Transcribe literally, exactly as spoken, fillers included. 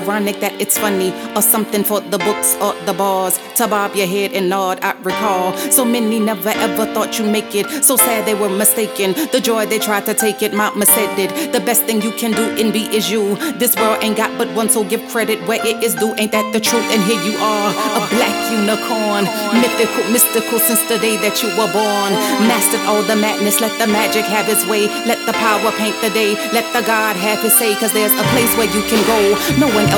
Ironic that it's funny or something for the books or the bars. To bob your head and nod, I recall. So many never ever thought you'd make it. So sad they were mistaken. The joy they tried to take it, Mama said it. The best thing you can do in be is you. This world ain't got but one, so give credit where it is due. Ain't that the truth? And here you are, a black unicorn. Mythical, mystical since the day that you were born. Mastered all the madness, let the magic have its way. Let the power paint the day, let the God have his say. Cause there's a place where you can go. No one